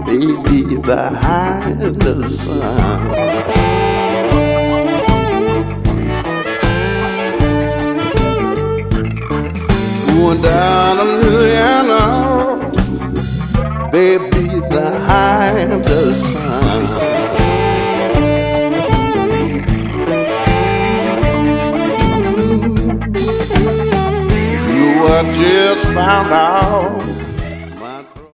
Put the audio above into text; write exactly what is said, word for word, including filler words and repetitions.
baby, behind the sun. Going down to Louisiana, baby, behind the sun. You were just found out